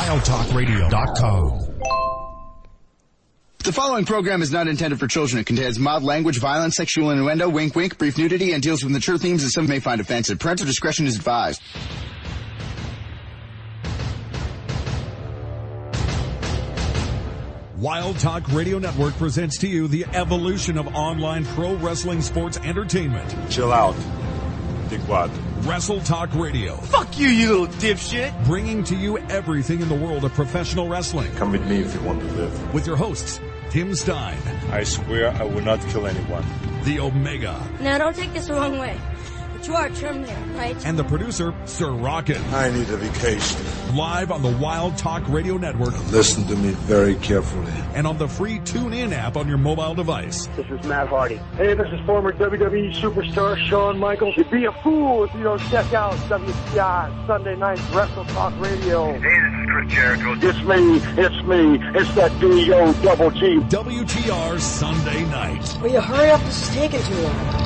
WildTalkRadio.com. The following program is not intended for children. It contains mild language, violence, sexual innuendo, wink wink, brief nudity, and deals with mature themes that some may find offensive. Parental discretion is advised. Wild Talk Radio Network presents to you the evolution of online pro wrestling sports entertainment. Chill out, dickwad. Wrestle Talk Radio. Fuck you, you little dipshit. Bringing to you everything in the world of professional wrestling. Come with me if you want to live. With your hosts, Tim Stein. I swear I will not kill anyone. The Omega. Now, don't take this the wrong way, but you are trim there, right? And the producer, Sir Rockin'. I need a vacation. Live on the Wild Talk Radio Network. Listen to me very carefully. And on the free TuneIn app on your mobile device. This is Matt Hardy. Hey, this is former WWE superstar Shawn Michaels. You'd be a fool if you don't check out WTI Sunday Night Wrestle Talk Radio. Hey, this is Chris Jericho. It's me. It's that D-O-double-G. WTR Sunday Night. Will you hurry up? This is taking too long.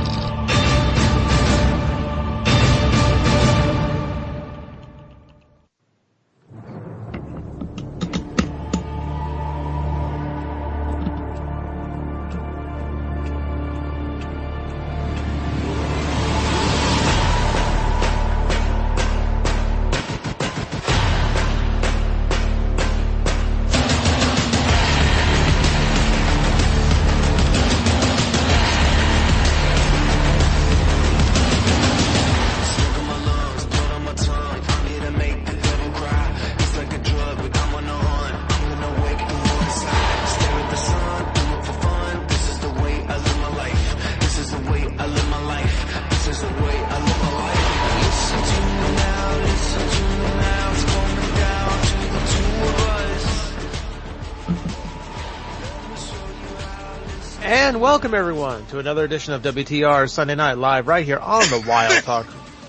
Welcome everyone to another edition of WTR Sunday Night Live right here on the Wild Talk.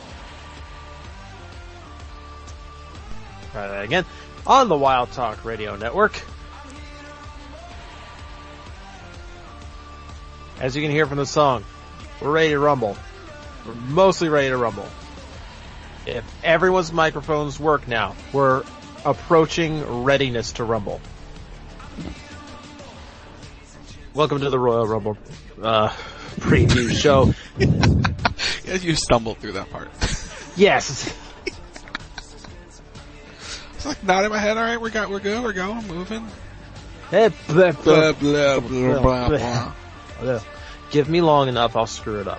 Try that again. On the Wild Talk Radio Network. As you can hear from the song, we're ready to rumble. We're mostly ready to rumble. If everyone's microphones work now, we're approaching readiness to rumble. Welcome to the Royal Rumble preview show. You stumbled through that part. Yes. It's like nodding my head. All right, we're good. We're going, moving. Blah, blah, blah, blah, blah, blah. Give me long enough, I'll screw it up.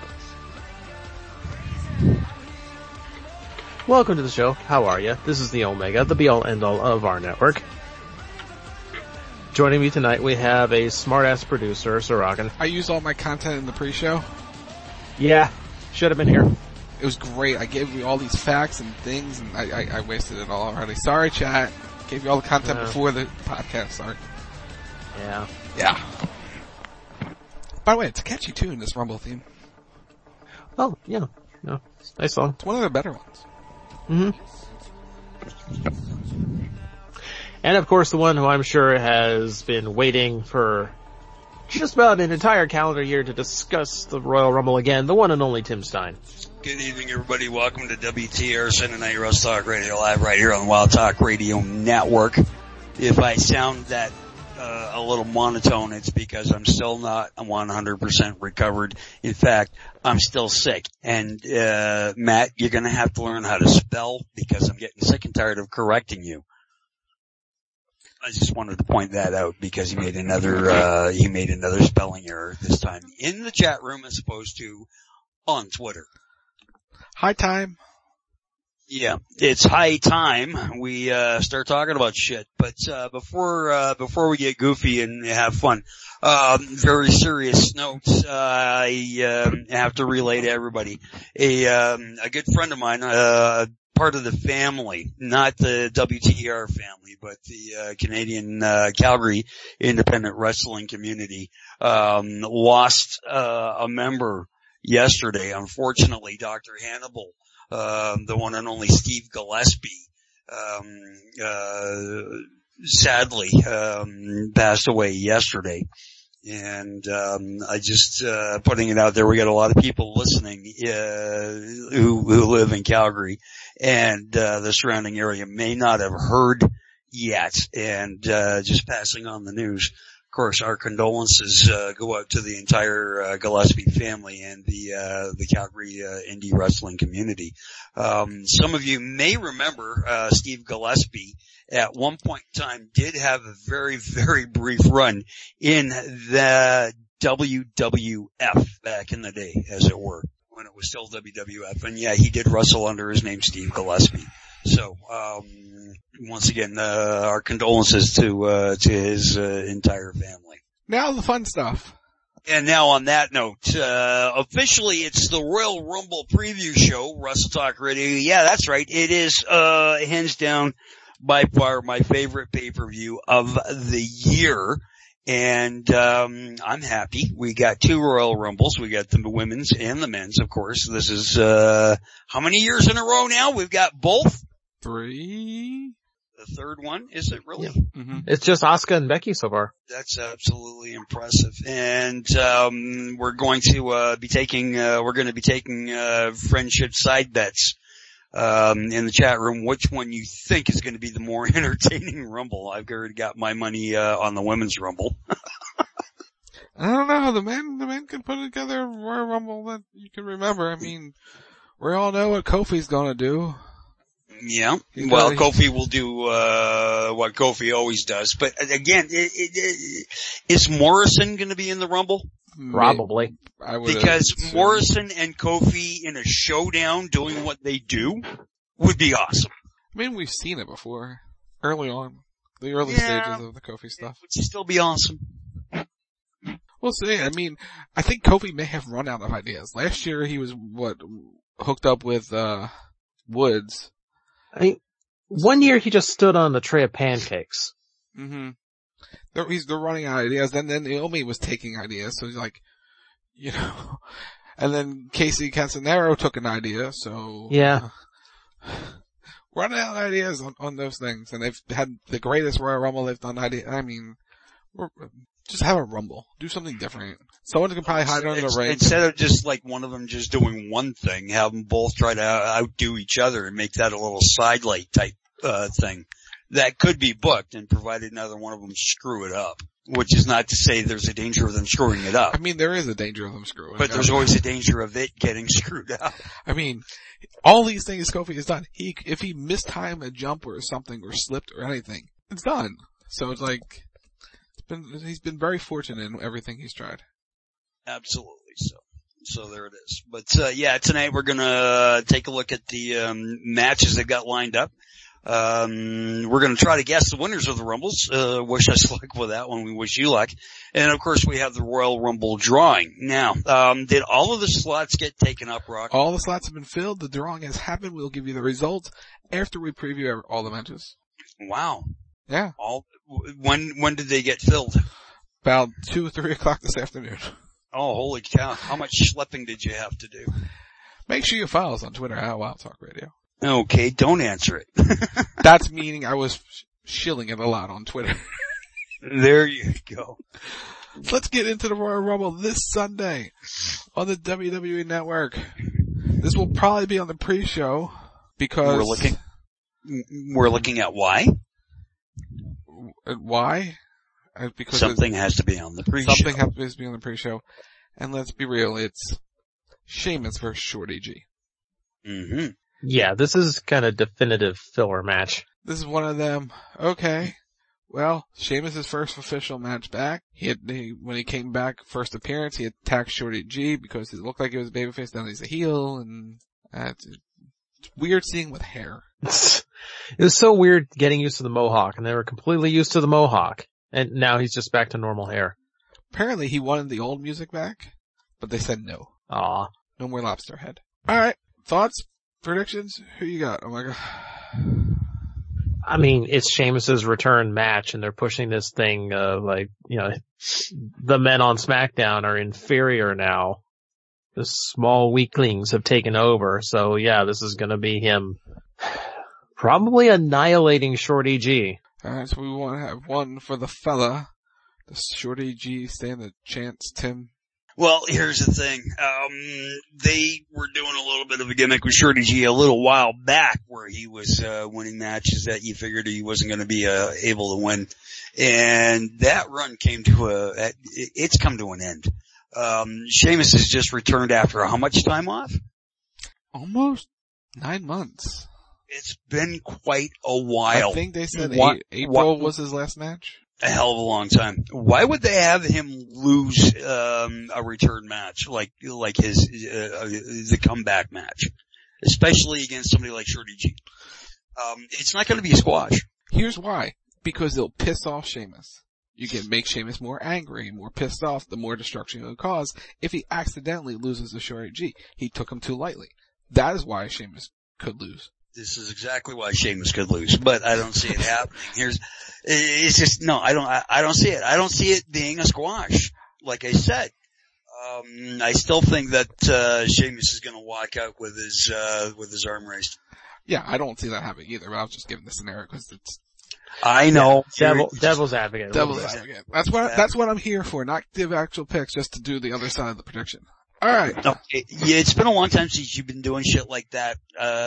Welcome to the show. How are you? This is the Omega, the be-all end-all of our network. Joining me tonight, we have a smart-ass producer, Sir Rockin'. I used all my content in the pre-show. Yeah, should have been here. It was great. I gave you all these facts and things, and I wasted it all already. Sorry, chat. Gave you all the content before the podcast. Sorry. Yeah. Yeah. By the way, it's a catchy tune, this Rumble theme. Oh, yeah. No, nice song. It's one of the better ones. Mm-hmm. And of course the one who I'm sure has been waiting for just about an entire calendar year to discuss the Royal Rumble again, the one and only Tim Stein. Good evening, everybody. Welcome to WTR Sunday Night Wrestle Talk Radio Live right here on the Wild Talk Radio Network. If I sound that a little monotone, it's because I'm still not 100% recovered. In fact, I'm still sick. And Matt, you're going to have to learn how to spell because I'm getting sick and tired of correcting you. I just wanted to point that out because he made another spelling error this time in the chat room as opposed to on Twitter. High time. Yeah, it's high time we start talking about shit. But before we get goofy and have fun, very serious notes I have to relay to everybody. A good friend of mine, part of the family, not the WTR family, but the Canadian Calgary independent wrestling community, lost a member yesterday. Unfortunately, Dr. Hannibal, the one and only Steve Gillespie, sadly passed away yesterday. And I just putting it out there, we got a lot of people listening who live in Calgary and the surrounding area may not have heard yet. And, just passing on the news. Of course, our condolences, go out to the entire, Gillespie family and the Calgary, indie wrestling community. Some of you may remember, Steve Gillespie at one point in time did have a very, very brief run in the WWF back in the day, as it were, when it was still WWF. And yeah, he did wrestle under his name, Steve Gillespie. So, once again, our condolences to his, entire family. Now the fun stuff. And now on that note, officially it's the Royal Rumble preview show, Wrestle Talk Radio. Yeah, that's right. It is, hands down by far my favorite pay-per-view of the year. And, I'm happy. We got 2 Royal Rumbles. We got the women's and the men's, of course. This is, how many years in a row now? We've got both? 3? The third one, is it really? Yeah. Mm-hmm. It's just Asuka and Becky so far. That's absolutely impressive. And, we're going to, be taking friendship side bets, in the chat room, which one you think is going to be the more entertaining Rumble. I've already got my money, on the women's Rumble. I don't know. The men can put together a Royal Rumble that you can remember. I mean, we all know what Kofi's gonna do. Yeah. Well, Kofi will do, what Kofi always does. But again, is Morrison gonna be in the Rumble? Probably. Because Morrison and Kofi in a showdown doing what they do would be awesome. I mean, we've seen it before. Early on. The early stages of the Kofi stuff. It would still be awesome. We'll see. I mean, I think Kofi may have run out of ideas. Last year he was, hooked up with, Woods. I mean, one year he just stood on a tray of pancakes. Mm-hmm. They're running out of ideas. Then Naomi was taking ideas, so he's like, you know. And then Casey Cancelero took an idea, so. Yeah. Running out of ideas on those things. And they've had the greatest Royal Rumble they've done I mean, just have a Rumble. Do something different. Someone can probably hide under the ring. Instead of just like one of them just doing one thing, have them both try to outdo each other and make that a little sidelight type, thing. That could be booked, and provided neither one of them screw it up. Which is not to say there's a danger of them screwing it up. I mean, there is a danger of them screwing it up. But there's always a danger of it getting screwed up. I mean, all these things Kofi has done, if he mistimed a jump or something or slipped or anything, it's done. So it's like, he's been very fortunate in everything he's tried. Absolutely so there it is. But, yeah, tonight we're gonna take a look at the, matches that got lined up. We're gonna try to guess the winners of the Rumbles. Wish us luck with that one. We wish you luck. And of course we have the Royal Rumble drawing. Now, did all of the slots get taken up, Rock? All the slots have been filled. The drawing has happened. We'll give you the results after we preview all the matches. Wow. Yeah. When did they get filled? About 2 or 3 o'clock this afternoon. Oh, holy cow. How much schlepping did you have to do? Make sure you follow us on Twitter at Wild Talk Radio. Okay, don't answer it. That's meaning I was shilling it a lot on Twitter. There you go. Let's get into the Royal Rumble this Sunday on the WWE Network. This will probably be on the pre-show because we're looking at why? Why? Because something has to be on the pre-show. Something has to be on the pre-show. And let's be real, it's Sheamus versus Shorty G. Mm-hmm. Yeah, this is kind of definitive filler match. This is one of them. Okay. Well, Sheamus' first official match back. When he came back, first appearance, he attacked Shorty G because it looked like he was a babyface, now he's a heel, and it's weird seeing with hair. It was so weird getting used to the mohawk, and they were completely used to the mohawk, and now he's just back to normal hair. Apparently he wanted the old music back, but they said no. Aw. No more lobster head. Alright, thoughts? Predictions? Who you got? Oh my god. I mean, it's Sheamus's return match, and they're pushing this thing, the men on SmackDown are inferior now. The small weaklings have taken over, so yeah, this is gonna be him probably annihilating Shorty G. Alright, so we want to have one for the fella. Does Shorty G stand a chance, Tim? Well, here's the thing. They were doing a little bit of a gimmick with Shorty G a little while back where he was, winning matches that you figured he wasn't going to be, able to win. And that run came to it's come to an end. Sheamus has just returned after how much time off? Almost 9 months. It's been quite a while. I think they said April was his last match. A hell of a long time. Why would they have him lose a return match like his the comeback match, especially against somebody like Shorty G? It's not going to be a squash. Here's why: because it'll piss off Sheamus. You can make Sheamus more angry, more pissed off. The more destruction it'll cause if he accidentally loses to Shorty G. He took him too lightly. That is why Sheamus could lose. This is exactly why Sheamus could lose, but I don't see it happening. It's just, no, I don't see it. I don't see it being a squash. Like I said, I still think that, Sheamus is gonna walk out with his arm raised. Yeah, I don't see that happening either, but I was just giving the scenario because it's... I know. Devil's advocate. Devil's advocate. That's what I'm here for, not give actual picks, just to do the other side of the prediction. Alright. Okay. Yeah, it's been a long time since you've been doing shit like that,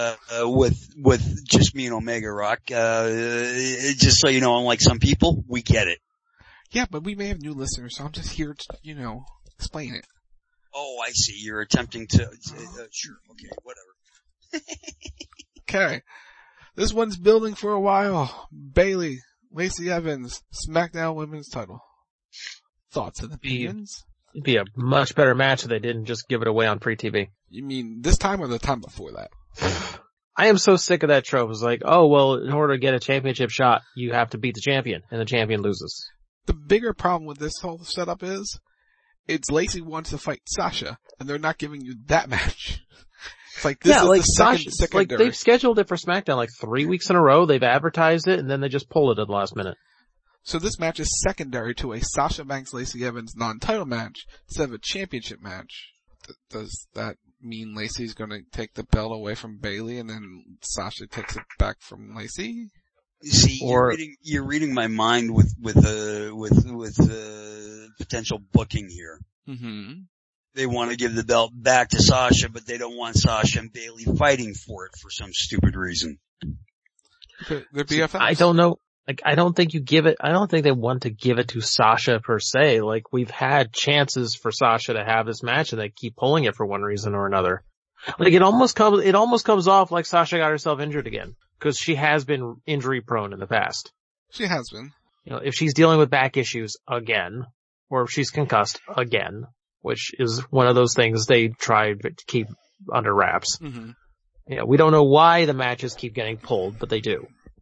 with just me and Omega Rock. Just so you know, unlike some people, we get it. Yeah, but we may have new listeners, so I'm just here to, explain it. Oh, I see. You're attempting to, sure. Okay, whatever. Okay. This one's building for a while. Bayley, Lacey Evans, SmackDown Women's title. Thoughts and opinions? It'd be a much better match if they didn't just give it away on free TV. You mean this time or the time before that? I am so sick of that trope. It's like, oh, well, in order to get a championship shot, you have to beat the champion, and the champion loses. The bigger problem with this whole setup is, it's Lacey wants to fight Sasha, and they're not giving you that match. It's like, this is the secondary. Like, they've scheduled it for SmackDown like 3 weeks in a row, they've advertised it, and then they just pull it at the last minute. So this match is secondary to a Sasha Banks Lacey Evans non-title match instead of a championship match. Does that mean Lacey's gonna take the belt away from Bayley and then Sasha takes it back from Lacey? You see, you're reading my mind with potential booking here. Mm-hmm. They want to give the belt back to Sasha, but they don't want Sasha and Bayley fighting for it for some stupid reason. They're BFFs. I don't know. Like, I don't think they want to give it to Sasha per se. Like, we've had chances for Sasha to have this match and they keep pulling it for one reason or another. Like, it almost comes off like Sasha got herself injured again. Cause she has been injury prone in the past. She has been. If she's dealing with back issues again, or if she's concussed again, which is one of those things they try to keep under wraps. Mm-hmm. We don't know why the matches keep getting pulled, but they do.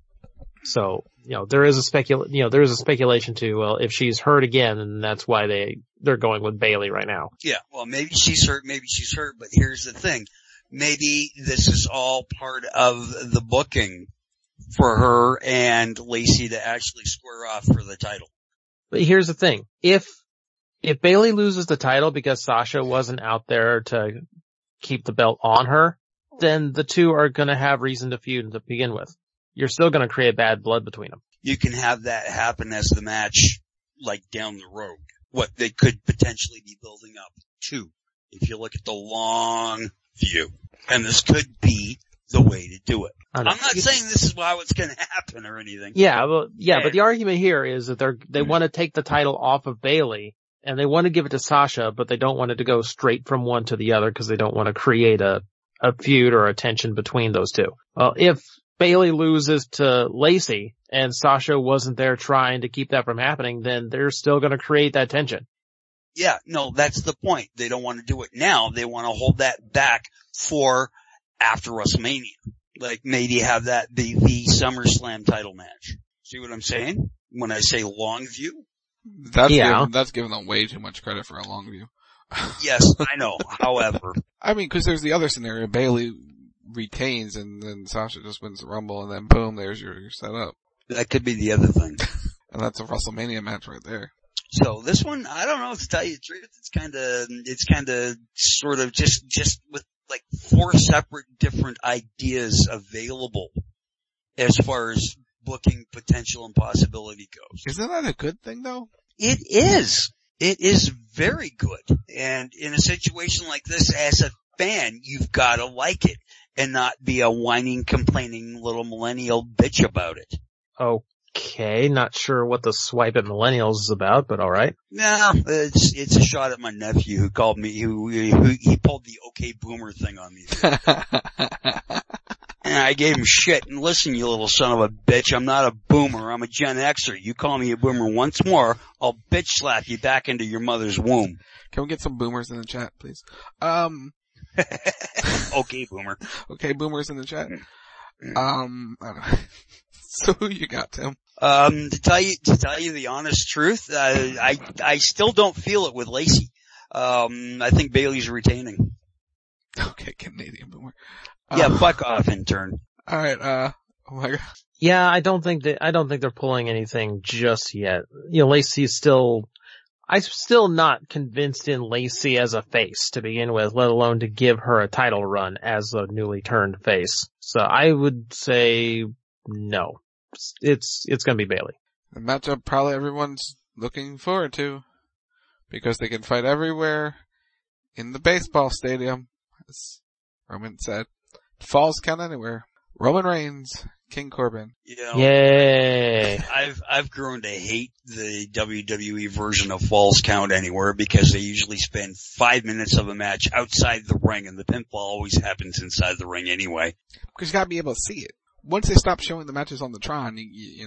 So, there is a speculation too, well, if she's hurt again, and that's why they're going with Bayley right now. Yeah, well, maybe she's hurt, but here's the thing. Maybe this is all part of the booking for her and Lacey to actually square off for the title. But here's the thing. If Bayley loses the title because Sasha wasn't out there to keep the belt on her, then the two are gonna have reason to feud to begin with. You're still gonna create bad blood between them. You can have that happen as the match, like, down the road. What they could potentially be building up to, if you look at the long view. And this could be the way to do it. I'm not saying this is how it's gonna happen or anything. But the argument here is that they want to take the title off of Bayley, and they want to give it to Sasha, but they don't want it to go straight from one to the other because they don't want to create a feud or a tension between those two. Well, if Bayley loses to Lacey and Sasha wasn't there trying to keep that from happening, then they're still going to create that tension. Yeah, no, that's the point. They don't want to do it now. They want to hold that back for after WrestleMania. Like, maybe have that be the SummerSlam title match. See what I'm saying? When I say long view? That's giving them way too much credit for a long view. Yes, I know. However. I mean, cause there's the other scenario. Bayley retains and then Sasha just wins the Rumble and then boom, there's your setup. That could be the other thing. And that's a WrestleMania match right there. So this one, I don't know, to tell you the truth, it's kinda sort of just with like 4 separate different ideas available as far as booking potential and possibility goes. Isn't that a good thing though? It is. It is very good. And in a situation like this, as a fan, you've got to like it and not be a whining, complaining little millennial bitch about it. Okay, not sure what the swipe at millennials is about, but alright. No, it's a shot at my nephew who called me, he pulled the okay boomer thing on me. And I gave him shit. And listen, you little son of a bitch, I'm not a boomer, I'm a Gen Xer. You call me a boomer once more, I'll bitch slap you back into your mother's womb. Can we get some boomers in the chat, please? Okay, boomer. Okay, boomers in the chat. I don't know. So who you got, Tim? To tell you the honest truth, I still don't feel it with Lacey. I think Bayley's retaining. Okay, Canadian boomer. Yeah, fuck off, intern. Alright, oh my god. Yeah, I don't think they're pulling anything just yet. Lacey's I'm still not convinced in Lacey as a face to begin with, let alone to give her a title run as a newly turned face. So I would say no. It's gonna be Bayley. The matchup probably everyone's looking forward to, because they can fight everywhere in the baseball stadium, as Roman said. Falls count anywhere. Roman Reigns, King Corbin. Yay! I've grown to hate the WWE version of Falls Count Anywhere because they usually spend 5 minutes of a match outside the ring, and the pinfall always happens inside the ring anyway. Because you gotta be able to see it. Once they stop showing the matches on the Tron,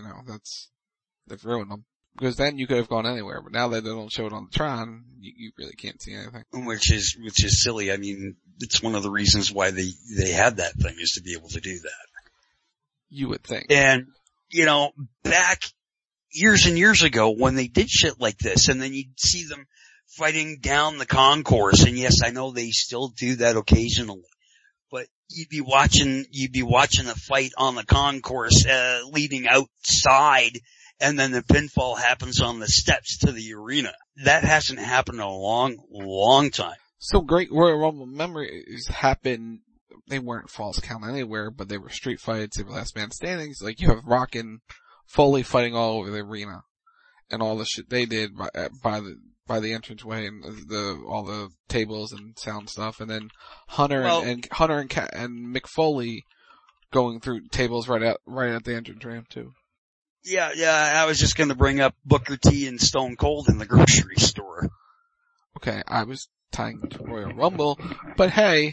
they've ruined them. Because then you could have gone anywhere, but now that they don't show it on the Tron, you really can't see anything. Which is silly. I mean, it's one of the reasons why they had that thing, is to be able to do that. You would think. And, back years and years ago when they did shit like this, and then you'd see them fighting down the concourse, and yes, I know they still do that occasionally, but you'd be watching the fight on the concourse, leading outside, and then the pinfall happens on the steps to the arena. That hasn't happened in a long, long time. So great Royal Rumble memories happen. They weren't Falls Count Anywhere, but they were street fights. They were last man standing. Like, you have Rock and Foley fighting all over the arena, and all the shit they did by the entranceway, and all the tables and sound stuff, and then Hunter and Mick Foley going through tables right at the entrance ramp too. Yeah, I was just gonna bring up Booker T and Stone Cold in the grocery store. Okay, I was tying to Royal Rumble, but hey,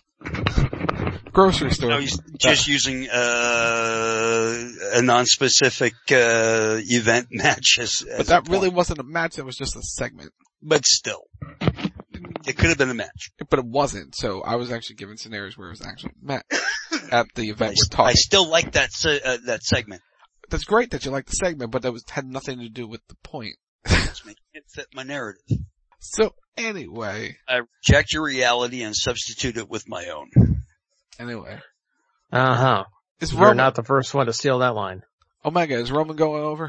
grocery store. No, he's just using a non-specific event match as but that really wasn't a match, that was just a segment. But still, it could have been a match. But it wasn't, so I was actually given scenarios where it was actually a match at the event we're talking. I still like that segment. That's great that you like the segment, but that had nothing to do with the point. It's making it fit my narrative. So anyway, I reject your reality and substitute it with my own. Anyway. Uh-huh. You're not the first one to steal that line. Omega, is Roman going over?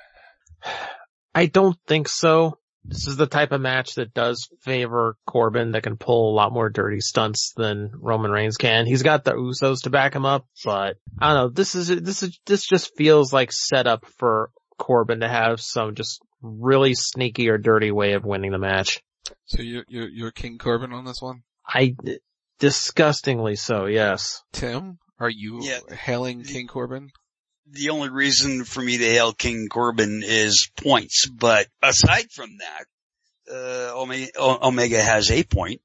I don't think so. This is the type of match that does favor Corbin, that can pull a lot more dirty stunts than Roman Reigns can. He's got the Usos to back him up, but I don't know. This just feels like set up for Corbin to have some just really sneaky or dirty way of winning the match. So you're King Corbin on this one? Disgustingly so, yes. Tim, are you hailing King Corbin? The only reason for me to hail King Corbin is points, but aside from that, Omega has a point.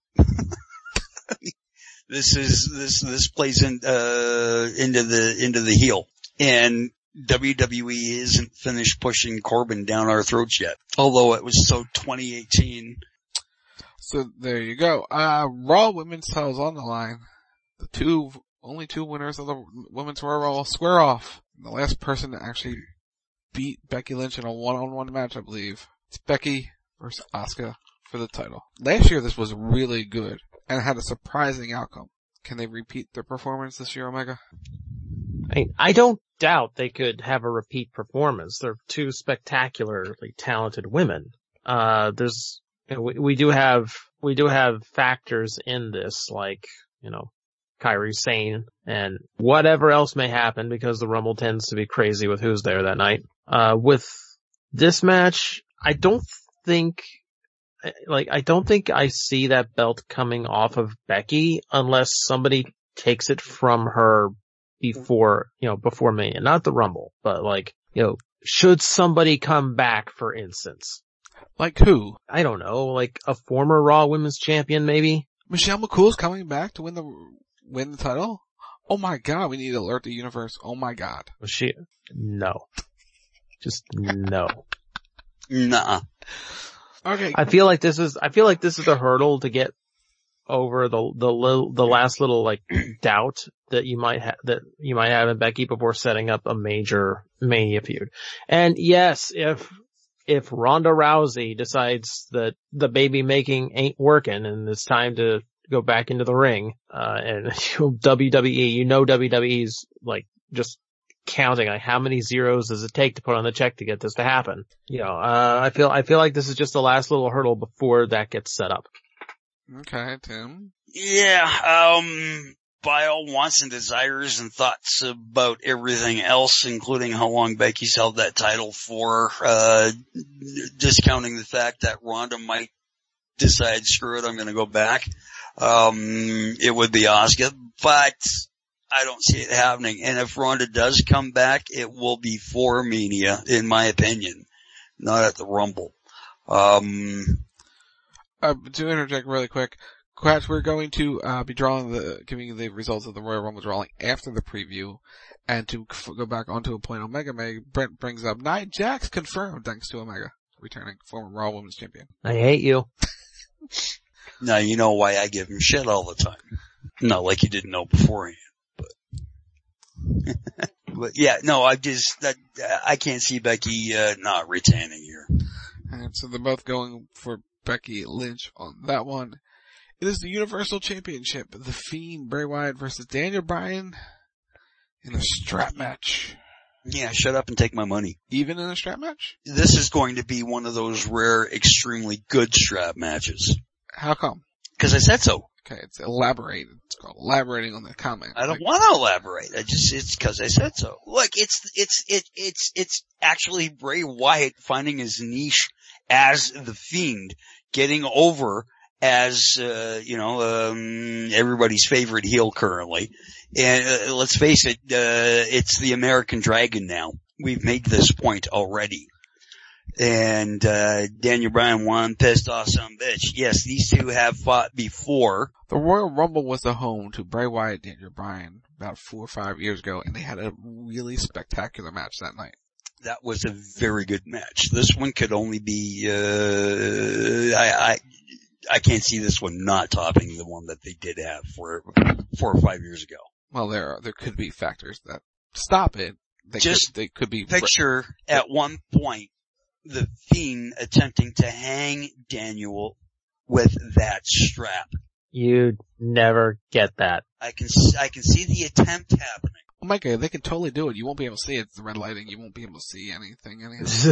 This plays into the heel, and WWE isn't finished pushing Corbin down our throats yet, although it was so 2018. So there you go. Raw Women's titles on the line. The only two winners of the Women's Royal Rumble square off. The last person to actually beat Becky Lynch in a one-on-one match, I believe. It's Becky versus Asuka for the title. Last year this was really good and had a surprising outcome. Can they repeat their performance this year, Omega? I don't doubt they could have a repeat performance. They're two spectacularly talented women. We do have factors in this, like, Kairi Sane and whatever else may happen, because the Rumble tends to be crazy with who's there that night. With this match, I don't think I don't think I see that belt coming off of Becky unless somebody takes it from her before Mania. Not the Rumble, but should somebody come back, for instance. Like who? I don't know, like a former Raw Women's Champion, maybe? Michelle McCool's coming back to win the title? Oh my god, we need to alert the universe. Oh my god. No. Just no. Nuh-uh. Okay. I feel like this is a hurdle to get over the last little doubt that you might have in Becky before setting up a major Mania feud. And yes, if Ronda Rousey decides that the baby making ain't working and it's time to go back into the ring, and WWE, WWE's just counting how many zeros does it take to put on the check to get this to happen. I feel like this is just the last little hurdle before that gets set up. Okay, Tim. Yeah, by all wants and desires and thoughts about everything else, including how long Becky's held that title for, discounting the fact that Ronda might decide, screw it, I'm gonna go back. It would be Asuka, but I don't see it happening. And if Ronda does come back, it will be for Mania, in my opinion, not at the Rumble. To interject really quick, Quats, we're going to be giving the results of the Royal Rumble drawing after the preview, and to go back onto a point Omega Meg, Brent brings up Nia Jax confirmed thanks to Omega, returning former Raw Women's Champion. I hate you. Now you know why I give him shit all the time. Not like you didn't know beforehand, but but yeah, no, I can't see Becky not retaining here. And so they're both going for Becky Lynch on that one. It is the Universal Championship, The Fiend, Bray Wyatt versus Daniel Bryan in a strap match. Yeah, shut up and take my money. Even in a strap match? This is going to be one of those rare, extremely good strap matches. How come? Because I said so. Okay, it's elaborate. It's called elaborating on the comment. I don't want to elaborate. It's because I said so. Look, it's actually Bray Wyatt finding his niche as the Fiend, getting over as, everybody's favorite heel currently. And let's face it, it's the American Dragon now. We've made this point already. And, Daniel Bryan, one pissed off son of a bitch. Yes, these two have fought before. The Royal Rumble was the home to Bray Wyatt and Daniel Bryan about 4 or 5 years ago, and they had a really spectacular match that night. That was a very good match. This one could only be, I can't see this one not topping the one that they did have 4 or 5 years ago. Well, there could be factors that stop it. They could be. Picture at one point the Fiend attempting to hang Daniel with that strap. You'd never get that. I can see the attempt happening. Oh my god, they can totally do it. You won't be able to see it. It's the red lighting. You won't be able to see anything.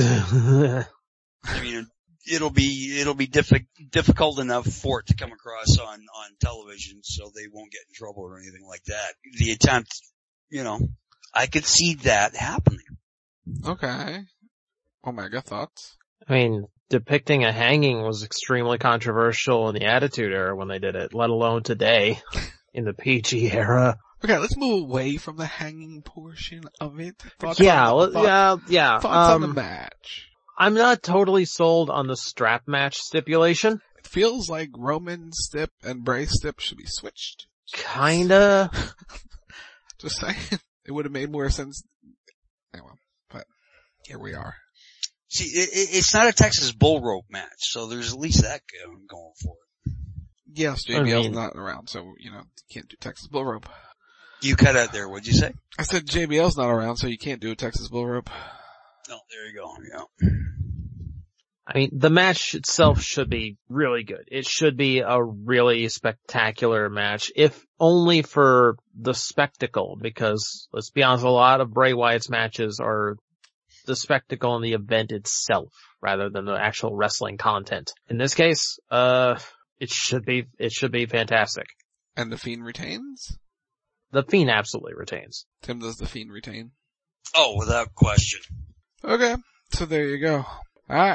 I mean, it'll be difficult enough for it to come across on television, so they won't get in trouble or anything like that. The attempt, I could see that happening. Okay. Omega, thoughts? I mean, depicting a hanging was extremely controversial in the Attitude Era when they did it, let alone today in the PG era. Okay, let's move away from the hanging portion of it. Thoughts yeah. Thoughts on the match. I'm not totally sold on the strap match stipulation. It feels like Roman stip and Bray stip should be switched. Kinda. Just saying. It would have made more sense. Anyway, but here we are. See, it's not a Texas bull rope match, so there's at least that going for it. Yes, JBL's not around, so, you can't do Texas bull rope. You cut out there, what'd you say? I said JBL's not around, so you can't do a Texas bull rope. Oh, there you go, yeah. I mean, the match itself should be really good. It should be a really spectacular match, if only for the spectacle, because let's be honest, a lot of Bray Wyatt's matches are the spectacle and the event itself, rather than the actual wrestling content. In this case, it should be fantastic. And the Fiend retains? The Fiend absolutely retains. Tim, does the Fiend retain? Oh, without question. Okay, so there you go. Alright,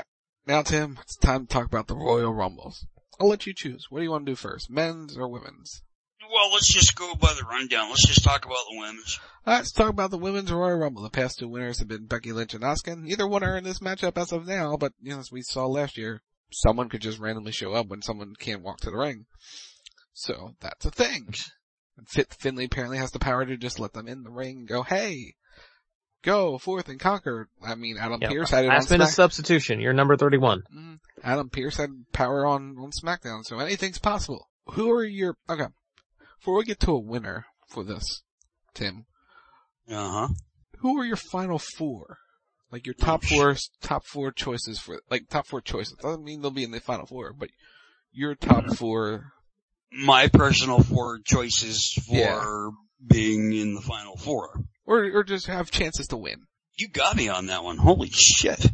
Now, Tim, it's time to talk about the Royal Rumbles. I'll let you choose. What do you want to do first? Men's or women's? Well, let's just go by the rundown. Let's just talk about the women's. Alright, let's talk about the women's Royal Rumble. The past two winners have been Becky Lynch and Asuka. Neither one are in this matchup as of now, but, as we saw last year, someone could just randomly show up when someone can't walk to the ring. So, that's a thing. And Finley apparently has the power to just let them in the ring and go, hey, go forth and conquer. I mean, Adam Pearce had it on SmackDown. That's been a substitution. You're number 31. Adam Pearce had power on SmackDown, so anything's possible. Who are your, okay. Before we get to a winner for this, Tim. Who are your final four? Like your top four choices for, like top four choices. Doesn't mean they'll be in the final four, but your top four. My personal four choices for being in the final four. Or just have chances to win. You got me on that one. Holy shit.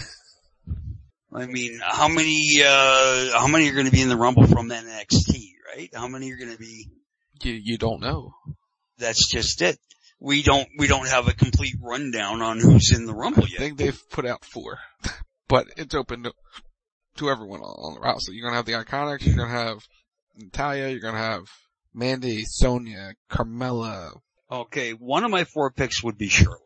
I mean, how many are gonna be in the Rumble from NXT, right? How many are gonna be? You don't know. That's just it. We don't have a complete rundown on who's in the Rumble yet. I think they've put out 4. But it's open to everyone on the roster. You're gonna have the Iconics, you're gonna have Natalya, you're gonna have Mandy, Sonya, Carmella. Okay, one of my 4 picks would be Charlotte.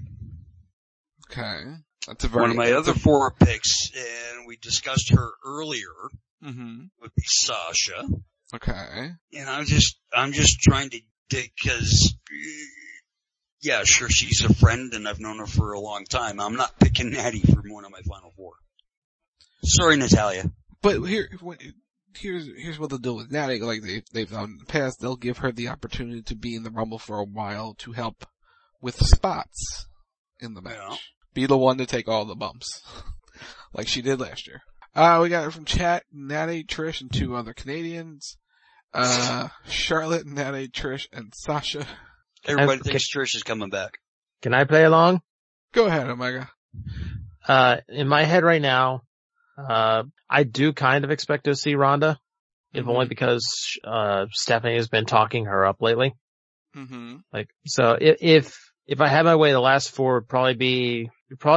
Okay. That's a very one of my other 4 picks, and we discussed her earlier, would be Sasha. Okay. And I'm just trying to dig, cause, yeah, sure, she's a friend and I've known her for a long time. I'm not picking Natty for one of my final 4. Sorry, Natalya. But here's what they'll do with Natty, like they've done in the past. They'll give her the opportunity to be in the Rumble for a while to help with spots in the match. Yeah. Be the one to take all the bumps. Like she did last year. We got it from chat, Natty, Trish, and 2 other Canadians. Charlotte, Natty, Trish, and Sasha. Everybody thinks Trish is coming back. Can I play along? Go ahead, Omega. In my head right now, I do kind of expect to see Ronda, if only because, Stephanie has been talking her up lately. Like, so if I had my way, the last 4 would probably be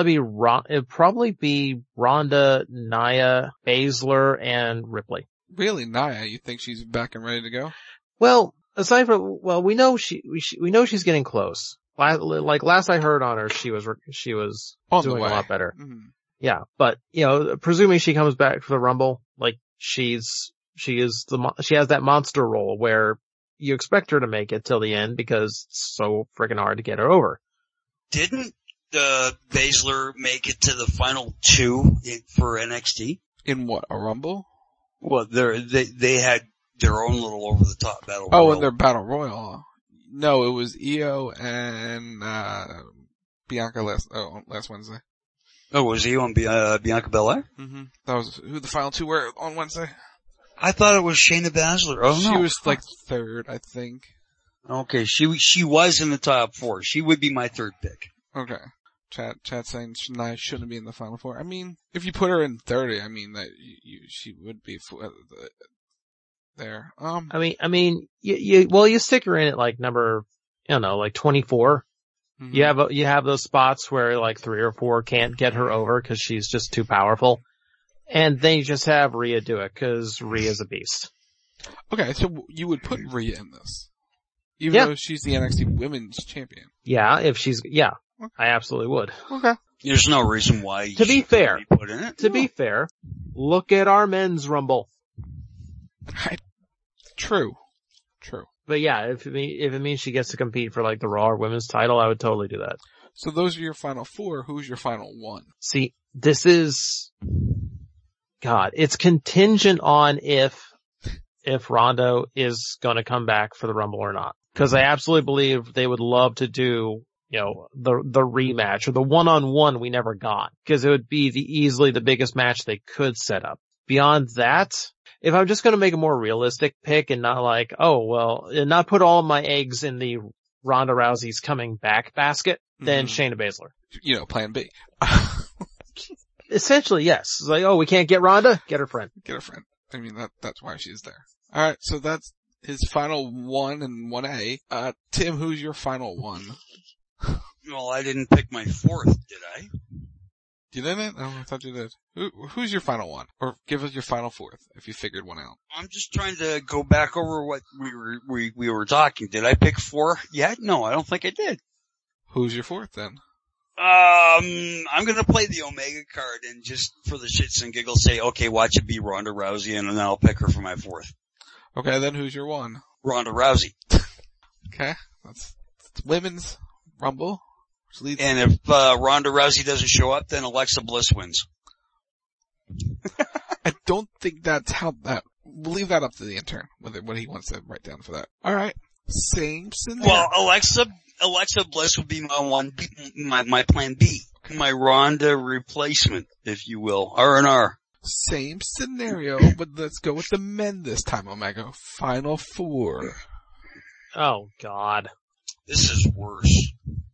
Ronda, Nia, Baszler, and Ripley. Really, Nia? You think she's back and ready to go? Well, we know she's getting close. Like last I heard on her, she was doing a lot better. Yeah, but presuming she comes back for the Rumble, like she has that monster role where you expect her to make it till the end because it's so freaking hard to get her over. Didn't Baszler make it to the final 2 for NXT? In what, a Rumble? Well, they had their own little over the top battle royal. Oh, in their battle royal. No, it was Io and Bianca last Wednesday. Oh, was Io and Bianca Belair? That was who the final 2 were on Wednesday. I thought it was Shayna Baszler. Oh, she was like 3rd, I think. Okay, she was in the top 4. She would be my 3rd pick. Okay. Chat saying Nia shouldn't be in the final 4. I mean, if you put her in 30, I mean that she would be there. I mean, you stick her in at like number, like 24. You have those spots where like 3 or 4 can't get her over because she's just too powerful. And then you just have Rhea do it because Rhea's a beast. Okay, so you would put Rhea in this. Even though she's the NXT Women's Champion. Yeah, I absolutely would. Okay. There's no reason why to be fair, be put in it. To be fair, look at our men's Rumble. True. But yeah, if it means she gets to compete for like the Raw or Women's title, I would totally do that. So those are your final 4. Who's your final 1? See, this is, God, it's contingent on if Ronda is going to come back for the Rumble or not. Because I absolutely believe they would love to do, the rematch or the one-on-one we never got. Because it would be easily the biggest match they could set up. Beyond that, if I'm just going to make a more realistic pick and not like, and not put all my eggs in the Ronda Rousey's coming back basket, then Shayna Baszler. Plan B. Essentially, yes. It's like, we can't get Ronda? Get her friend. Get her friend. I mean, that's why she's there. Alright, so that's his final 1 and 1A. Tim, who's your final 1? Well, I didn't pick my 4th, did I? You didn't? Oh, I thought you did. Who's your final one? Or give us your final fourth, if you figured one out. I'm just trying to go back over what we were talking. Did I pick 4 yet? No, I don't think I did. Who's your fourth then? I'm gonna play the Omega card and just for the shits and giggles say, okay, watch it be Ronda Rousey, and then I'll pick her for my 4th. Okay, then who's your one? Ronda Rousey. Okay, that's Women's Rumble. And if Ronda Rousey doesn't show up, then Alexa Bliss wins. I don't think that's how that. We'll leave that up to the intern, what he wants to write down for that. All right, same scenario. Well, Alexa Bliss would be my plan B, my Ronda replacement, if you will, R&R. Same scenario, but let's go with the men this time, Omega. Final 4. Oh God. This is worse.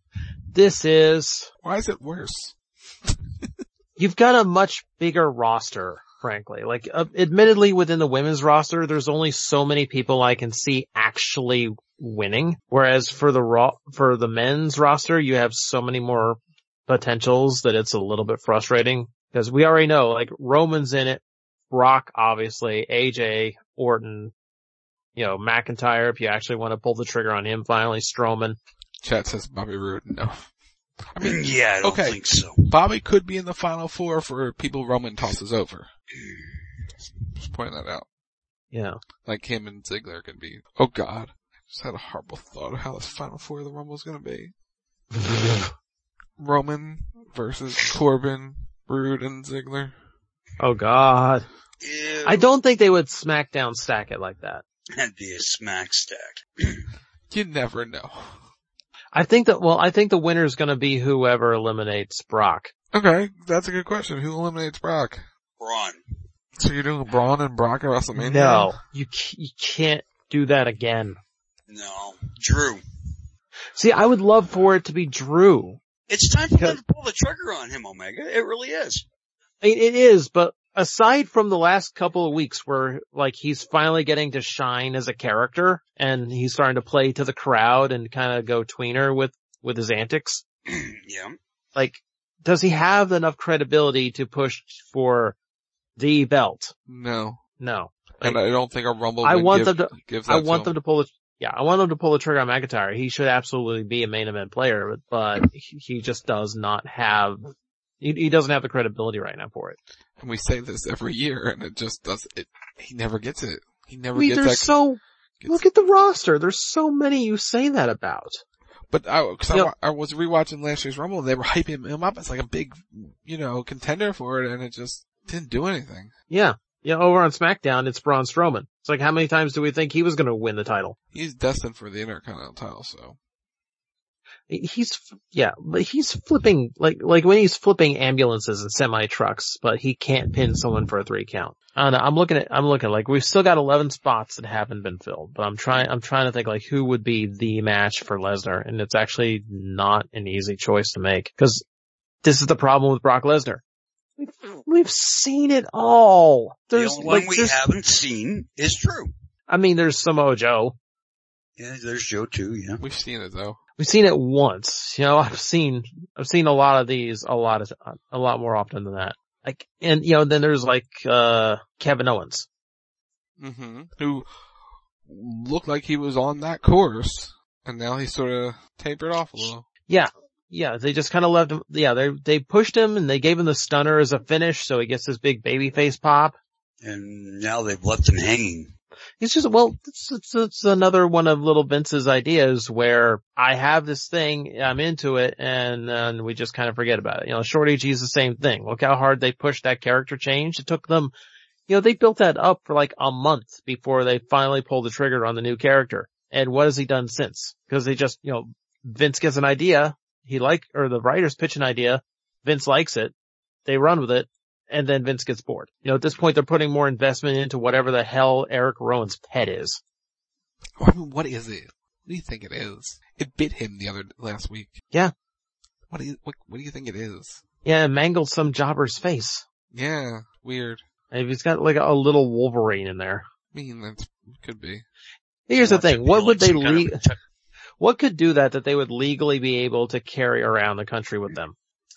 Why is it worse? You've got a much bigger roster, frankly. Like, admittedly within the women's roster, there's only so many people I can see actually winning. Whereas for the men's roster, you have so many more potentials that it's a little bit frustrating. Because we already know, like, Roman's in it, Brock, obviously, AJ, Orton, McIntyre, if you actually want to pull the trigger on him finally, Strowman. Chat says Bobby Roode. No. I mean, yeah, I don't think so. Bobby could be in the final 4 for people Roman tosses over. Just pointing that out. Yeah. Like him and Ziggler could be. Oh God. I just had a horrible thought of how this final 4 of the Rumble is gonna be. Roman versus Corbin, Roode, and Ziggler. Oh God. Ew. I don't think they would SmackDown stack it like that. That'd be a smack stack. You never know. I think the winner is gonna be whoever eliminates Brock. Okay, that's a good question. Who eliminates Brock? Braun. So you're doing Braun and Brock at WrestleMania? No, you can't do that again. No. Drew. See, I would love for it to be Drew. It's time for them to pull the trigger on him, Omega. It really is. I mean, it is, but aside from the last couple of weeks where, like, he's finally getting to shine as a character and he's starting to play to the crowd and kind of go tweener with his antics. Yeah. Like, does he have enough credibility to push for the belt? No. No. Like, and I don't think a Rumble I would want give them to pull it. Yeah, I want them to pull the trigger on McIntyre. He should absolutely be a main event player, but he just does not have, he doesn't have the credibility right now for it. And we say this every year and it just he never gets it. He never gets that. Look at the roster. There's so many you say that about. But I was rewatching last year's Rumble and they were hyping him up as like a big, contender for it and it just didn't do anything. Yeah. Yeah, over on SmackDown, it's Braun Strowman. It's like, how many times do we think he was gonna win the title? He's destined for the Intercontinental title, so. But he's flipping, like when he's flipping ambulances and semi-trucks, but he can't pin someone for a 3 count. I don't know, I'm looking like we've still got 11 spots that haven't been filled, but I'm trying to think like who would be the match for Lesnar, and it's actually not an easy choice to make, cause this is the problem with Brock Lesnar. We've seen it all. The only one we haven't seen is Drew. I mean, there's Samoa Joe. Yeah, there's Joe too, yeah. We've seen it though. We've seen it once. I've seen a lot of these a lot more often than that. Like, and then there's like, Kevin Owens. Mm-hmm. Who looked like he was on that course, and now he's sort of tapered off a little. Yeah. Yeah, they just kind of left him, they pushed him and they gave him the stunner as a finish, so he gets this big babyface pop. And now they've left him hanging. It's just, it's another one of Little Vince's ideas where I have this thing, I'm into it, and we just kind of forget about it. Shorty G's the same thing. Look how hard they pushed that character change. It took them, they built that up for like a month before they finally pulled the trigger on the new character. And what has he done since? Because they just, Vince gets an idea. The writers pitch an idea, Vince likes it, they run with it, and then Vince gets bored. At this point they're putting more investment into whatever the hell Eric Rowan's pet is. I mean, what is it? What do you think it is? It bit him last week. Yeah. What do you think it is? Yeah, it mangled some jobber's face. Yeah, weird. Maybe he's got like a little Wolverine in there. I mean, that could be. Here's the thing, what could do that they would legally be able to carry around the country with them?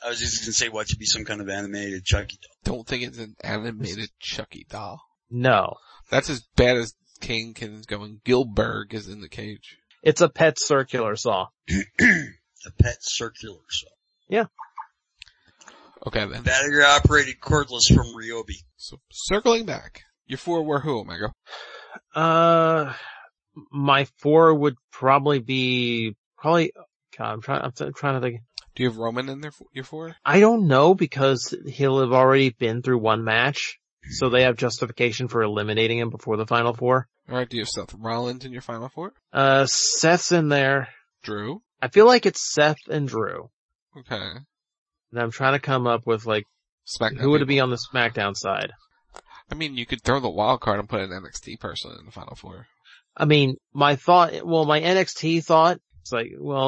I was just gonna say, what should be some kind of animated Chucky doll. Don't think it's an animated Chucky doll. No. That's as bad as Kane is going. Gilbert is in the cage. It's a pet circular saw. A pet circular saw. Yeah. Okay then. Battery operated cordless from Ryobi. So, circling back. Your 4 were who, Omega? My 4 would probably be, God, I'm trying to think. Do you have Roman in there, your 4? I don't know because he'll have already been through one match. So they have justification for eliminating him before the final 4. Alright, do you have Seth Rollins in your final 4? Seth's in there. Drew? I feel like it's Seth and Drew. Okay. And I'm trying to come up with like, SmackDown who would people. it be on the SmackDown side? I mean, you could throw the wild card and put an NXT person in the final 4. I mean, my NXT thought, it's like,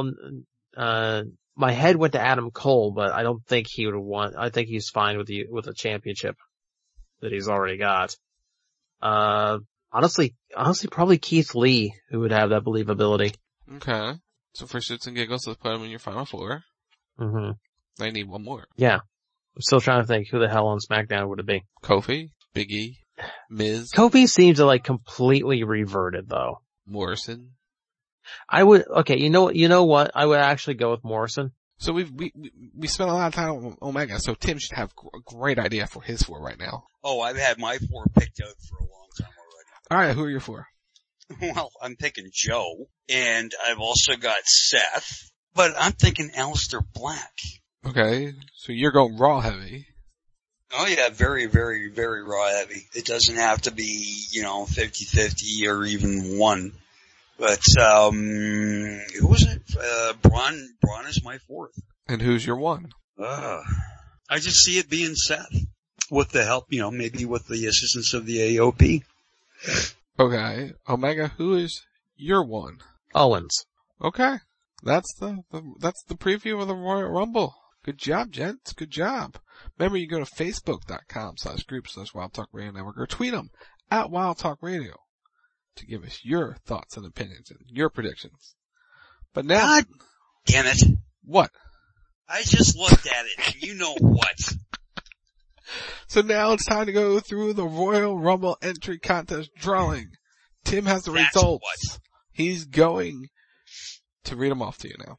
my head went to Adam Cole, but I don't think he would want, I think he's fine with the championship that he's already got. Honestly, probably Keith Lee, who would have that believability. Okay. So for shits and giggles, let's put him in your final 4. Mm-hmm. I need one more. Yeah. I'm still trying to think who the hell on SmackDown would it be. Kofi? Big E? Miz? Kofi seems to like completely reverted though. Morrison? Okay, you know what? I would actually go with Morrison. So we spent a lot of time on Omega, so Tim should have a great idea for his 4 right now. Oh, I've had my 4 picked out for a long time already. Alright, who are your 4? Well, I'm picking Joe, and I've also got Seth, but I'm thinking Aleister Black. Okay, so you're going Raw heavy. Oh yeah, very, very, very Raw heavy. It doesn't have to be, 50-50 or even 1. But, who was it? Braun is my 4th. And who's your 1? I just see it being Seth. With the help, maybe with the assistance of the AOP. Okay, Omega, who is your 1? Owens. Okay, that's the preview of the Royal Rumble. Good job, gents. Good job. Remember, you go to facebook.com/group/Wild Talk Radio Network or tweet them at Wild Talk Radio to give us your thoughts and opinions and your predictions. But now, God damn it! What? I just looked at it, and you know what? So now it's time to go through the Royal Rumble entry contest drawing. Tim has the results. What? He's going to read them off to you now.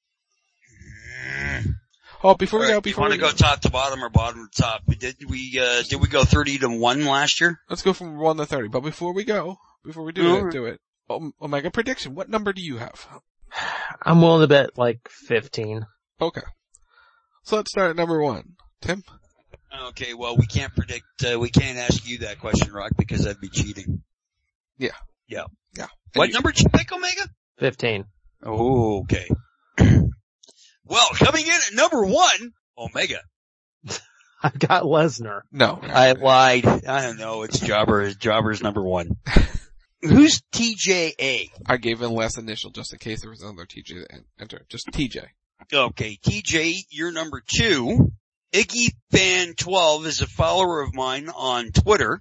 Oh, before we go, you want to go top to bottom or bottom to top? Did we go 30-1 last year? Let's go from 1 to 30. But before we do it. Omega prediction. What number do you have? I'm willing to bet like 15. Okay. So let's start at number 1. Tim? Okay, well, we can't predict, we can't ask you that question, Rock, because that'd be cheating. Yeah. Yeah. Yeah. What number did you pick, Omega? 15. Oh, okay. Well, coming in at number 1, Omega. I've got Lesnar. No. I lied. I don't know. It's Jobber. Jobber's number 1. Who's TJA? I gave him last initial just in case there was another TJ to enter. Just TJ. Okay, TJ, you're number 2. Iggy Fan 12 is a follower of mine on Twitter.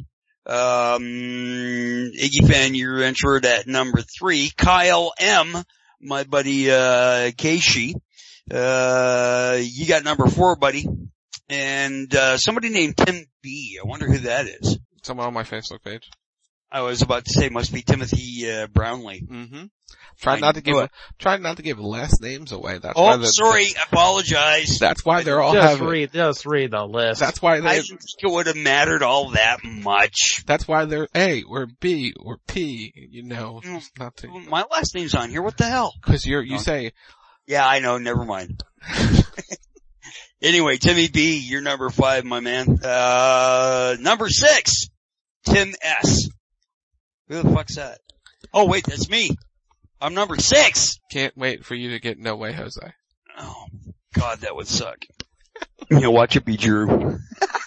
Iggy Fan, you're entered at number 3. Kyle M, my buddy, Keishi, you got number 4, buddy. And, somebody named Tim B. I wonder who that is. Someone on my Facebook page. I was about to say must be Timothy, Brownlee. Mm-hmm. Try not to give last names away. That's why sorry, apologize. That's why they're all just read the list. That's why I didn't think it would have mattered all that much. That's why they're A or B or P, not to. My last name's on here, what the hell? Cause you say. Yeah, I know, never mind. Anyway, Timmy B, you're number 5, my man. Number 6, Tim S. Who the fuck's that? Oh wait, that's me. I'm number 6. Can't wait for you to get No Way Jose. Oh God, that would suck. Watch it be Drew.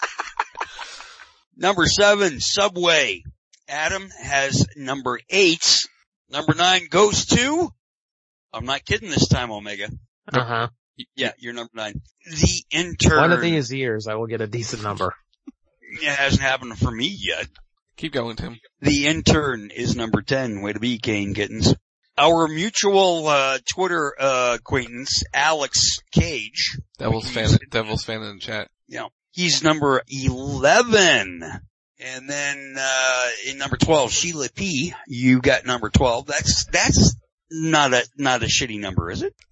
Number 7, Subway. Adam has number 8. Number 9 goes to, I'm not kidding this time, Omega. Uh-huh. Yeah, you're number 9. The Intern. One of these years I will get a decent number. It hasn't happened for me yet. Keep going, Tim. The Intern is number 10. Way to be, Kane Kittens. Our mutual Twitter acquaintance, Alex Cage. Devil's fan in the chat. Yeah. He's number 11. And then in number 12, Sheila P. You got number 12. That's not a shitty number, is it?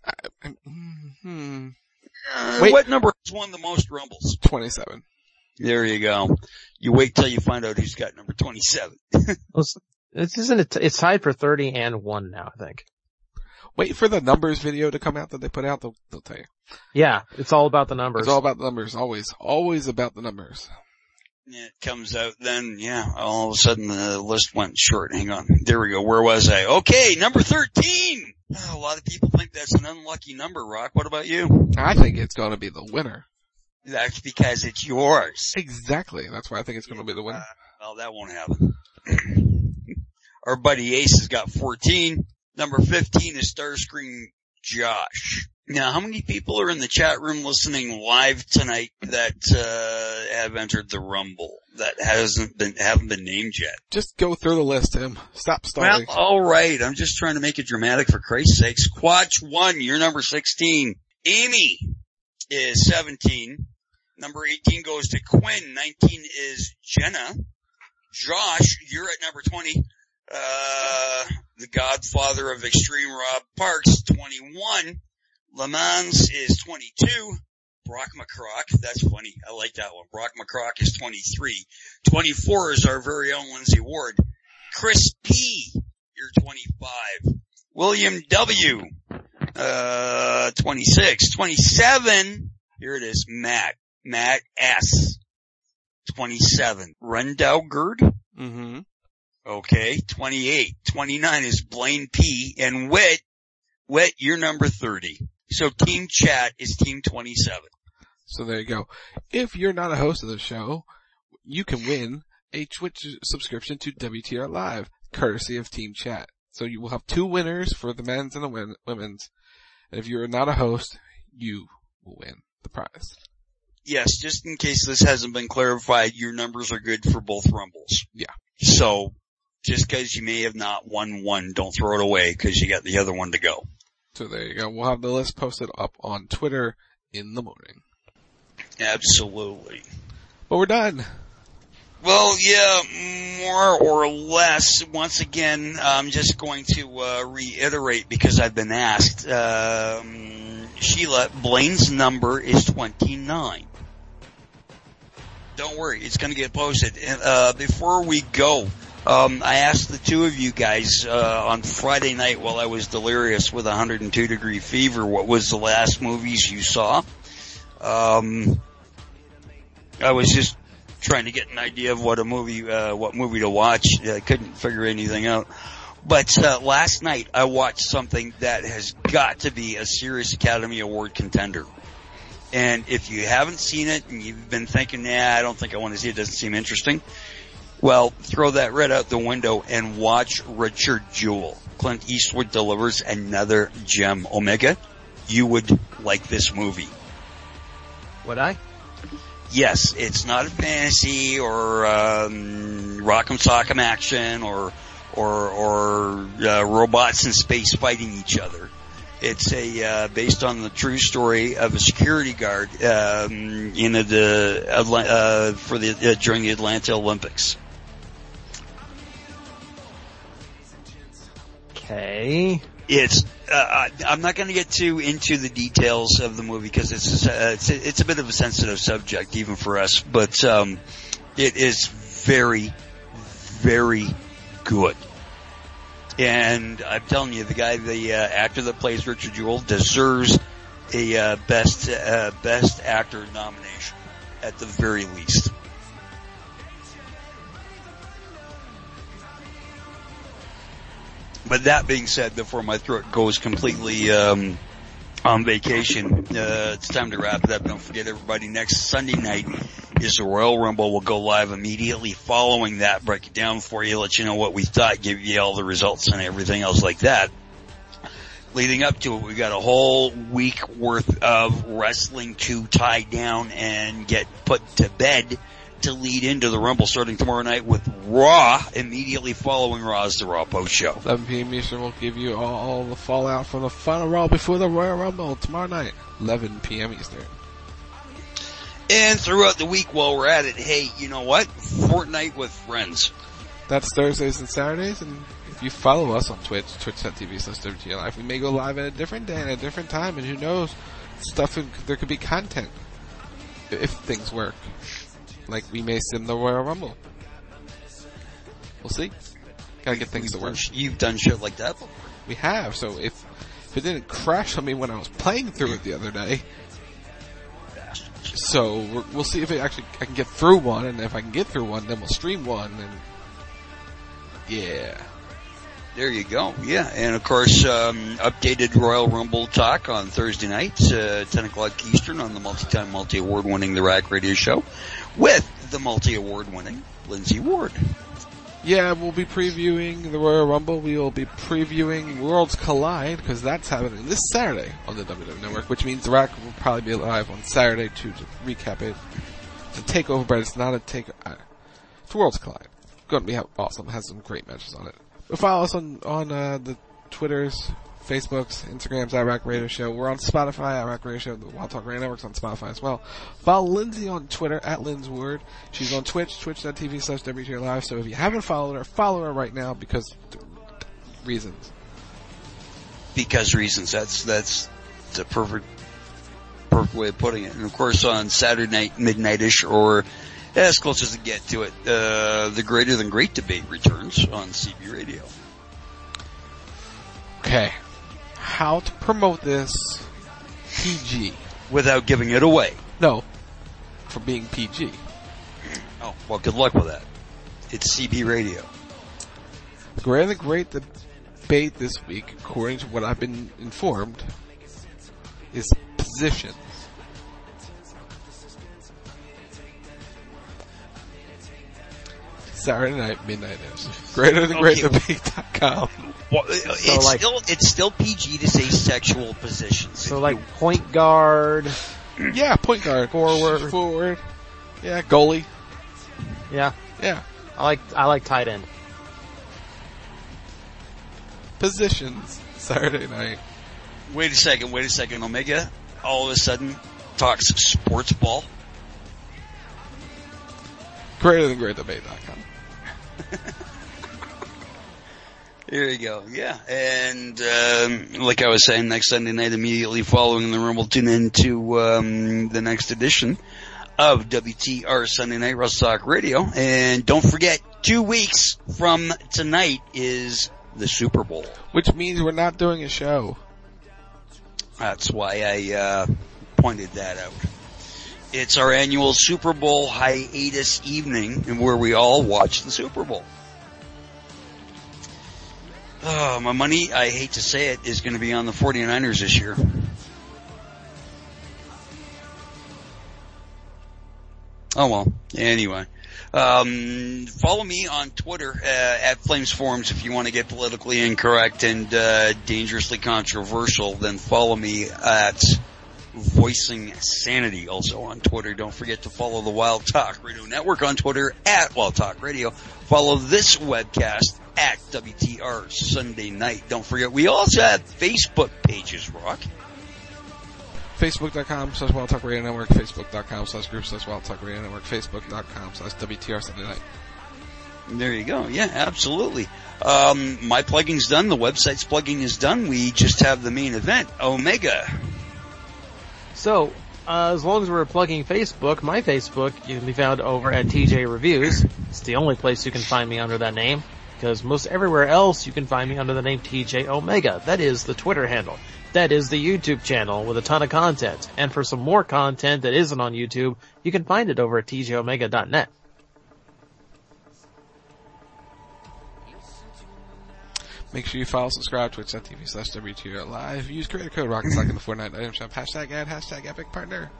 What number has won the most Rumbles? 27. There you go. You wait till you find out who's got number 27. It's tied for 30 and 1 now, I think. Wait for the numbers video to come out that they put out. They'll tell you. Yeah, it's all about the numbers. It's all about the numbers. Always about the numbers. Yeah, it comes out then, yeah, all of a sudden the list went short. Hang on. There we go. Where was I? Okay, number 13. Oh, a lot of people think that's an unlucky number, Rock. What about you? I think it's going to be the winner. That's because it's yours. Exactly. That's why I think it's going to be the winner. Well, that won't happen. Our buddy Ace has got 14. Number 15 is Starscream Josh. Now, how many people are in the chat room listening live tonight that have entered the Rumble that haven't been named yet? Just go through the list, Tim. Stop stalling. Well, all right. I'm just trying to make it dramatic for Christ's sakes. Quatch 1, you're number 16. Amy is 17. Number 18 goes to Quinn. 19 is Jenna. Josh, you're at number 20. The godfather of Extreme, Rob Parks, 21. Le Mans is 22. Brock McCrock, that's funny. I like that one. Brock McCrock is 23. 24 is our very own Lindsay Ward. Chris P, you're 25. William W, 26. 27, here it is, Matt S, 27. Rendaugaard? Mm-hmm. Okay, 28. 29 is Blaine P. And Whit, you're number 30. So Team Chat is Team 27. So there you go. If you're not a host of the show, you can win a Twitch subscription to WTR Live, courtesy of Team Chat. So you will have 2 winners for the men's and the women's. And if you're not a host, you will win the prize. Yes, just in case this hasn't been clarified, your numbers are good for both Rumbles. Yeah. So, just because you may have not won one, don't throw it away because you got the other one to go. So there you go. We'll have the list posted up on Twitter in the morning. Absolutely. But we're done. Well, yeah, more or less. Once again, I'm just going to reiterate because I've been asked. Sheila, Blaine's number is 29. Don't worry, it's going to get posted. Before we go, I asked the two of you guys on Friday night while I was delirious with 102 degree fever, what was the last movies you saw? I was just trying to get an idea of what movie to watch. I couldn't figure anything out. But last night I watched something that has got to be a serious Academy Award contender. And if you haven't seen it and you've been thinking, I don't think I want to see it, doesn't seem interesting, well, throw that right out the window and watch Richard Jewell. Clint Eastwood delivers another gem. Omega, you would like this movie. Would I? Yes, it's not a fantasy or rock'em sock'em action or robots in space fighting each other. It's based on the true story of a security guard during the Atlanta Olympics. Okay. It's I'm not going to get too into the details of the movie because it's a bit of a sensitive subject even for us, but it is very, very good. And I'm telling you, the actor that plays Richard Jewell deserves a best actor nomination at the very least. But that being said, before my throat goes completely on vacation, it's time to wrap it up. Don't forget, everybody, next Sunday night is the Royal Rumble. We'll go live immediately following that, break it down for you, let you know what we thought, give you all the results and everything else like that. Leading up to it, we got a whole week worth of wrestling to tie down and get put to bed to lead into the Rumble starting tomorrow night with Raw immediately following Raw's The Raw Post Show. 11 p.m. Eastern will give you all the fallout from the final Raw before the Royal Rumble tomorrow night, 11 p.m. Eastern. And throughout the week while we're at it, hey, you know what? Fortnite with Friends. That's Thursdays and Saturdays, and if you follow us on Twitch, twitch.tv/WTL Live, we may go live at a different day and a different time, and who knows, there could be content if things work. Like we may sim the Royal Rumble. We'll see. Gotta get things to work. You've done shit like that before. We have, so if it didn't crash on me when I was playing through it the other day. So we'll see if I can get through one, and if I can get through one, then we'll stream one, and yeah. There you go. Yeah, and of course, updated Royal Rumble talk on Thursday night, 10 o'clock Eastern on the multi-time, multi-award-winning The Rack Radio Show with the multi-award-winning Lindsay Ward. Yeah, we'll be previewing the Royal Rumble. We will be previewing Worlds Collide, because that's happening this Saturday on the WWE Network, which means The Rack will probably be live on Saturday to recap it. It's a takeover, but it's not a takeover. It's Worlds Collide. Going to be awesome. It has some great matches on it. But follow us on the Twitters, Facebooks, Instagrams, Rack Radio Show. We're on Spotify, Rack Radio Show. The Wild Talk Radio Network's on Spotify as well. Follow Lindsay on Twitter, @LindsWord. She's on Twitch, twitch.tv/WTR Live. So if you haven't followed her, follow her right now because reasons. Because reasons. That's the perfect way of putting it. And of course on Saturday night, midnight-ish, or as close as to get to it, the Greater Than Great debate returns on CB Radio. Okay. How to promote this PG. Without giving it away. No. For being PG. Oh, well, good luck with that. It's CB Radio. The Greater Than Great debate this week, according to what I've been informed, is positions. Saturday night, midnight-ish. GreaterThanGreatDebate.com. Well, it's still PG to say sexual positions. So like point guard. Yeah, point guard. Forward. Yeah, goalie. Yeah. Yeah. I like tight end. Positions. Saturday night. Wait a second. Omega all of a sudden talks sports ball. GreaterThanGreatDebate.com. Here you go. Yeah. And, like I was saying, next Sunday night, immediately following the Rumble, tune into, the next edition of WTR Sunday Night Wrestle Talk Radio. And don't forget, 2 weeks from tonight is the Super Bowl. Which means we're not doing a show. That's why I, pointed that out. It's our annual Super Bowl hiatus evening where we all watch the Super Bowl. Oh, my money, I hate to say it, is going to be on the 49ers this year. Oh well, anyway. Follow me on Twitter, at Flames Forums if you want to get politically incorrect and, dangerously controversial. Then follow me at Voicing Sanity also on Twitter. Don't forget to follow the Wild Talk Radio Network on Twitter at Wild Talk Radio. Follow this webcast at WTR Sunday Night. Don't forget, we also have Facebook pages, Rock. Facebook.com/Wild Talk Radio Network, Facebook.com/group/Wild Talk Radio Network, Facebook.com/WTR Sunday Night. There you go. Yeah, absolutely. My plugging's done. The website's plugging is done. We just have the main event, Omega. So, as long as we're plugging Facebook, my Facebook, you can be found over at TJ Reviews. It's the only place you can find me under that name, because most everywhere else you can find me under the name TJ Omega. That is the Twitter handle. That is the YouTube channel with a ton of content. And for some more content that isn't on YouTube, you can find it over at tjomega.net. Make sure you follow, subscribe, twitch.tv/WTR Live. Use creator code ROCKETSOCK in the Fortnite item shop. Hashtag ad, hashtag epic partner.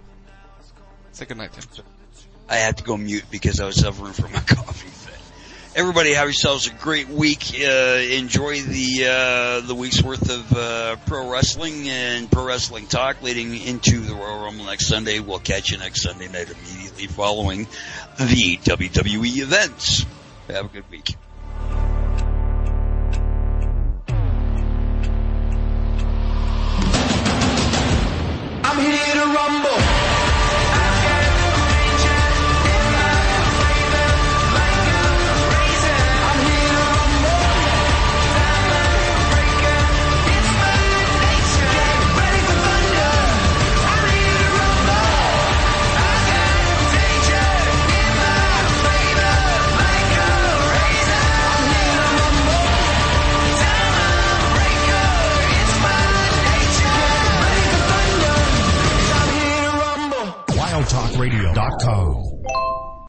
Say goodnight, Tim. I had to go mute because I was suffering from a coughing fit. Everybody have yourselves a great week. Enjoy the week's worth of pro wrestling and pro wrestling talk leading into the Royal Rumble next Sunday. We'll catch you next Sunday night immediately following the WWE events. Have a good week. I'm here to rumble. WildTalkRadio.com